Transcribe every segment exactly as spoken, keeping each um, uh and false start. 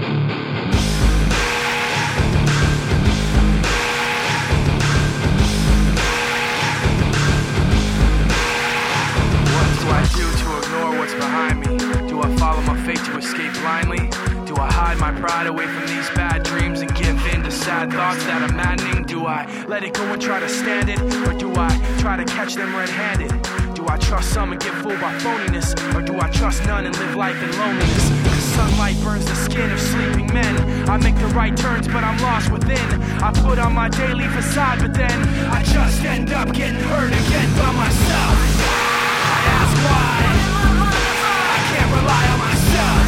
Blindly? Do I hide my pride away from these bad dreams and give in to sad thoughts that are maddening? Do I let it go and try to stand it? Or do I try to catch them red-handed? Do I trust some and get fooled by phoniness? Or do I trust none and live life in loneliness? Cause sunlight burns the skin of sleeping men. I make the right turns but I'm lost within. I put on my daily facade but then I just end up getting hurt again by myself. I ask why I can't rely on myself.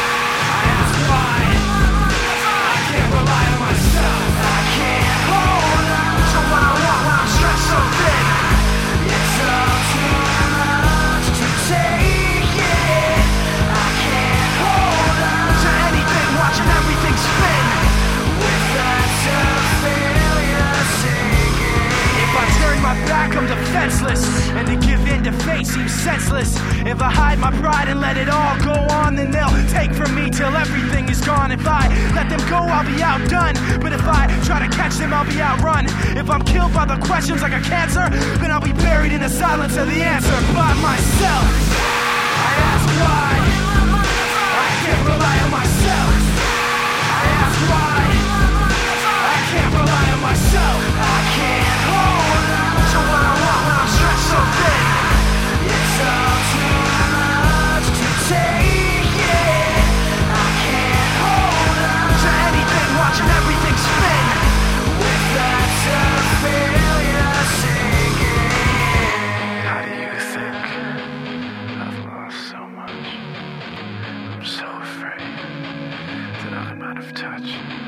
I'm defenseless, and to give in to fate seems senseless. If I hide my pride and let it all go on, then they'll take from me till everything is gone. If I let them go, I'll be outdone. But if I try to catch them, I'll be outrun. If I'm killed by the questions like a cancer, then I'll be buried in the silence of the answer by myself. I ask why I can't rely on myself. I ask why I can't rely on myself. I can't hold on to what I want when I'm stretched so thin. It's all too much to take, yeah. I can't hold on to anything, watching everything spin with that tough failure singing. How do you think I've lost so much? I'm so afraid that I'm out of touch.